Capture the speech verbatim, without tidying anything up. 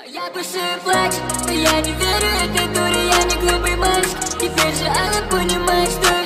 Я бывшая плачет, но я не верю этой дуре, я не глупый мальчик. Теперь же она понимает, что